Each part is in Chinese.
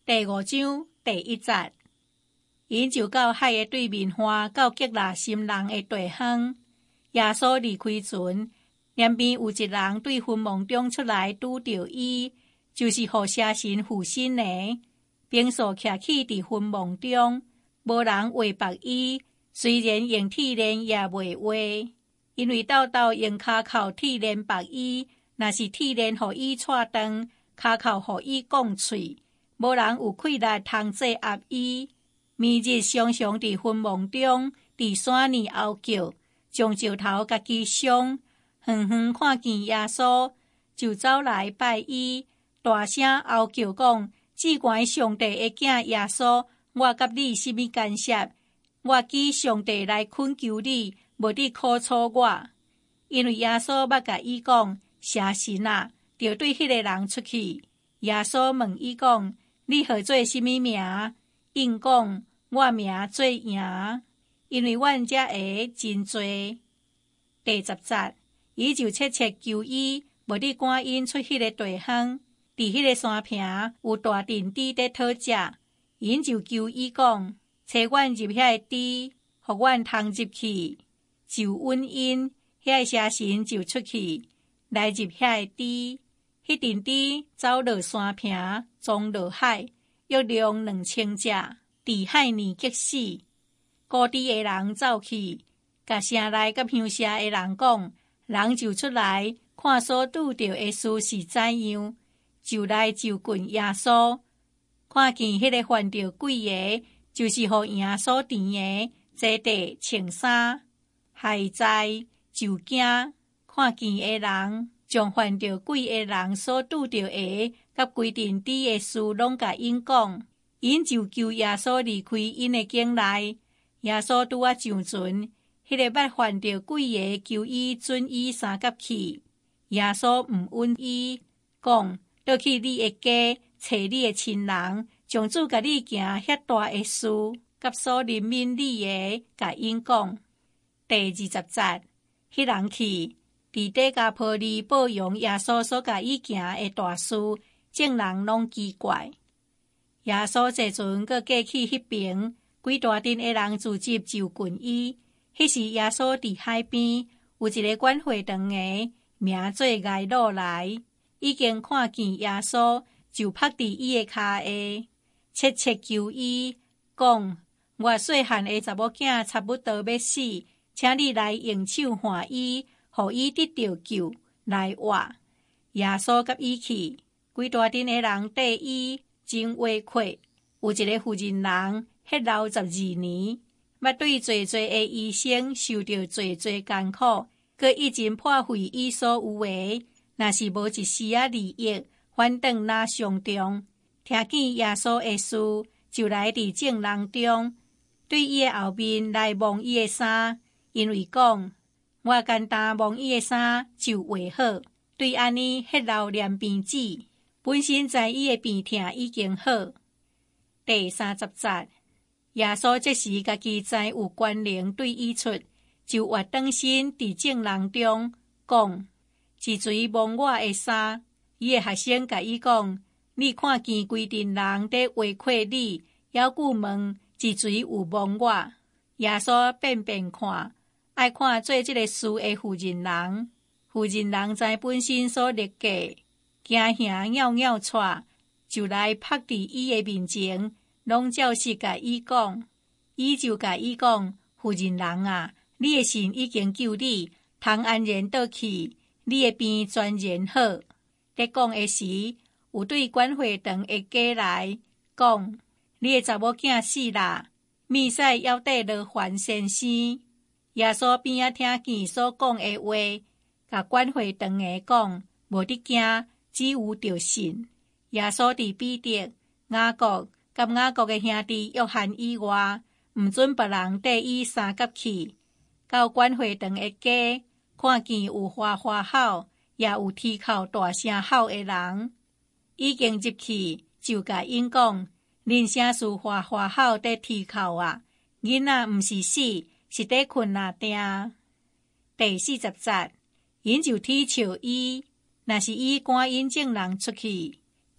第5章第1節，因就到海的對面岸，到吉拿心人的地方。耶穌離開船，兩邊有一人對墳墓中出來拄着伊，就是互邪神附身的，並數徛起佇墳墓中，無人話白伊。雖然用鐵鏈也袂話，因為豆豆用骹口鐵鏈白伊，若是鐵鏈互伊扯斷，骹口互伊講喙，無人有氣力通制壓伊。暝日常常佇墳墓中，佇山巖後叫，將石頭家己傷。遠遠看見耶穌，就走來拜伊，大聲後叫講：至高上帝的囝耶穌，我甲你甚物干涉？我記上帝來懇求你，無你苦楚我。因為耶穌捌甲伊講：邪神啊，就對迄個人出去。耶穌問伊講：你號做甚物名？因講：我名做贏，因為阮遮下真多。第10節，伊就切切求伊，無你趕因出迄個地方。佇迄個山坪有大陣豬在討食，因就求伊講：找阮入遐個豬，互阮通入去。就阮因，遐邪神就出去，來入遐個豬。迄陣豬走落山坪，撞落海，約量2000隻，佇海裡激死。孤豬的人走去，甲城內甲鄉舍的人講，人就出來看所拄着的事是怎樣，就來就近耶穌，看見迄個犯着鬼的，就是互耶穌甜的，坐地穿衫，還在就驚，看見的人將犯着鬼的人所拄着的，甲規陣豬的事攏甲因講，因就求耶穌離開因的境內。耶穌拄啊上船，迄個捌犯着鬼的求伊准伊三甲去。耶穌毋允伊，講：倒去你的家，找你的親人，將主甲你行遐大的事，甲所憐憫你的，甲因講。第20節，迄人去，佇底加波利報揚耶穌所甲伊行的大事，眾人攏奇怪。耶穌坐船，閣過去迄邊。規大陣的人聚集就近伊，迄時耶穌佇海邊，有一個管會堂的，名做睚魯來，已經看見耶穌，就趴佇伊的骹下，切切求伊，講：我細漢的查某囝差不多要死，請你來用手換伊，互伊得到救，來活。耶穌甲伊去，規大陣的人缀伊，真話闊。有一個婦人人。迄老12年，捌對濟濟的醫生受着濟濟艱苦，佮已經破費伊所有的，若是無一絲仔利益，反倒拿上重。聽見耶穌的事，就來佇眾人中，對伊的後面來摸伊的衫，因為講：我簡單摸伊的衫就會好。對安尼，迄老念病子，本身知伊的病痛已經好。第30節。耶穌這時家己知有權能對伊出，就活轉身佇眾人中講：一錘摸我的衫。伊的學生甲伊講：你看見規陣人在話詼你，猶舊問一錘有摸我。耶穌變變看，愛看做這個事的婦人人。婦人人知本身所立過，驚嚇譊譊出，就來趴佇伊的面前。攏照實甲伊講，伊就甲伊講：婦人人啊，你的神已經救你，通安然倒去，你的病全然好。在講的時，有對管會堂的家來講：你的查某囝死啦，免使猶得落還先生。耶穌邊仔聽見所講的話，甲管會堂的講：無得驚，只有着信。耶穌佇彼得、雅各。甲雅各的兄弟約翰以外，毋准別人缀伊三甲去。到管會堂的家，看見有花花吼，也有啼哭大聲吼的人，已經入去，就甲因講：恁啥事花花吼在啼哭啊？囡仔毋是死，是在困啊定。第40節，因就啼笑伊，若是伊趕因眾人出去。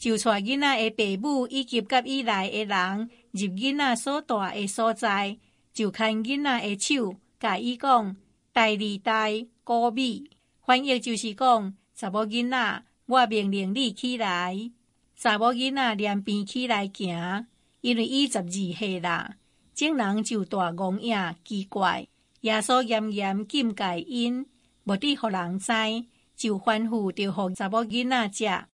就带囡仔的父母以及甲伊来的人入囡仔所住的所在，就牵囡仔的手，甲伊讲代理代古米，翻译就是讲查某囡仔，我命令你起来。查某囡仔连边起来行，因为伊12岁啦。众人就大戆影奇怪，耶稣严严禁戒因，无得互人知，就吩咐着互查某囡仔食。